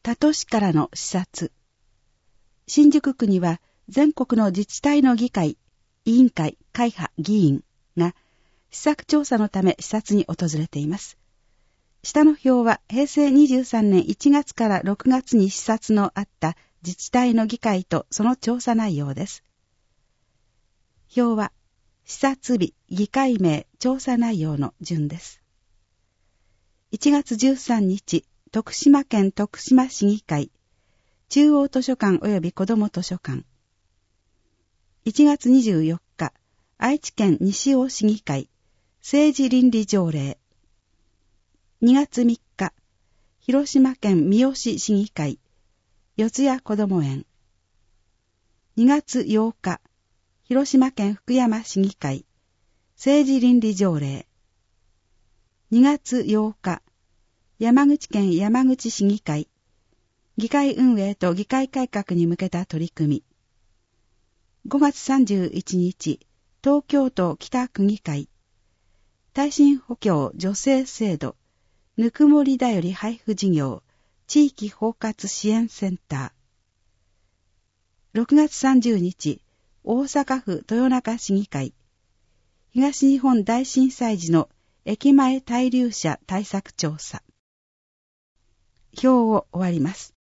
他都市からの視察。新宿区には全国の自治体の議会、委員会、会派、議員が施策調査のため視察に訪れています。下の表は平成23年1月から6月に視察のあった自治体の議会とその調査内容です。表は視察日、議会名、調査内容の順です。1月13日、徳島県徳島市議会、中央図書館及び子ども図書館。1月24日、愛知県西尾市議会、政治倫理条例。2月3日、広島県三好市議会、四谷こども園。2月8日、広島県福山市議会、政治倫理条例。2月8日、山口県山口市議会、議会運営と議会改革に向けた取り組み。5月31日、東京都北区議会、耐震補強助成制度、ぬくもりだより配布事業、地域包括支援センター。6月30日、大阪府豊中市議会、東日本大震災時の駅前滞留者対策調査。表を終わります。